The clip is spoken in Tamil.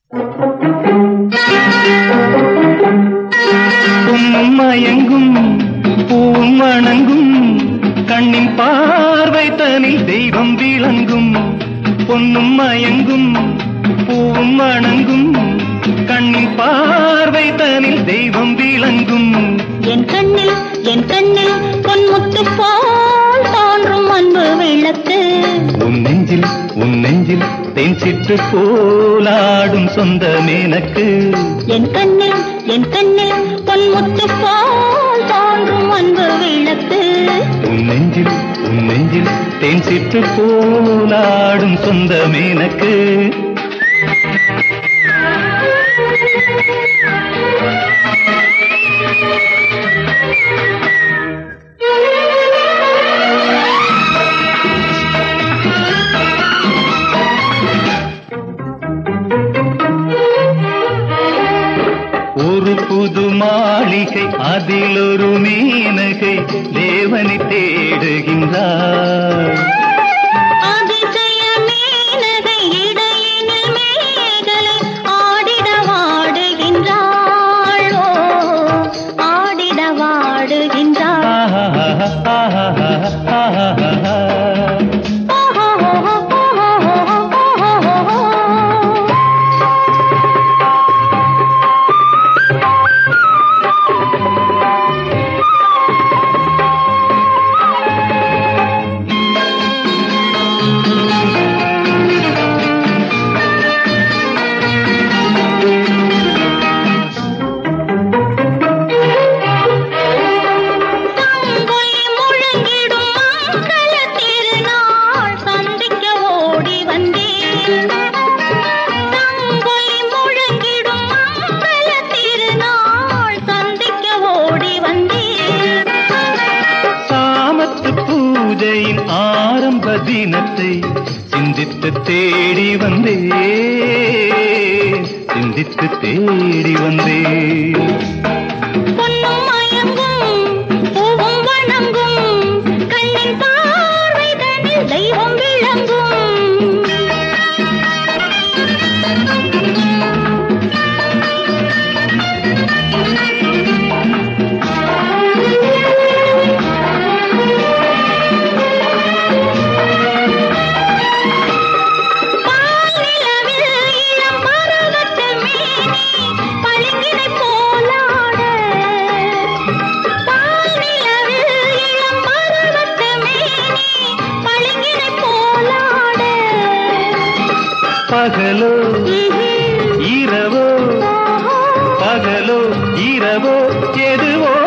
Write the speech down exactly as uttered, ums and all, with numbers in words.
மயங்கும் பூவும் வணங்கும் கண்ணின் பார்வை தனில் தெய்வம் விளங்கும். பொன்னும் மயங்கும் பூவும் வணங்கும் கண்ணின் பார்வை தனில் தெய்வம் விளங்கும். என் கண்ணில் என் கண்ணில் பொன்முத்து போல் தோன்றும் அன்பு விளக்கு. உன் நெஞ்சில் உன் நெஞ்சில் தேன் சிட்டு போலாடும் சொந்தமேனக்கு. என் கண்ணில் என் கண்ணில் பொன்முத்து போல் தோன்றும் அன்பு விளக்கு. உன் நெஞ்சில் உன் நெஞ்சில் தேன் சிட்டு போலாடும் சொந்தமேனக்கு. ஒரு புது மாளிகை அதில் ஒரு மேனகை தேவனை தேடுகின்றார். அதிசய மேனகை இடையினில் மேகலை ஆடிட வாடுகின்றாள். ஓ ஆடிட வாடுகின்றாள். பூஜையின் ஆரம்ப தினத்தை சிந்தித்து தேடி வந்தே சிந்தித்து தேடி வந்தே. பொன்னும் மயங்கும் பூவும் வணங்கும் கண்ணின் பார்வை தனில் தெய்வம் விளங்கும். பகலோ இரவோ பகலோ இரவோ எதுவோ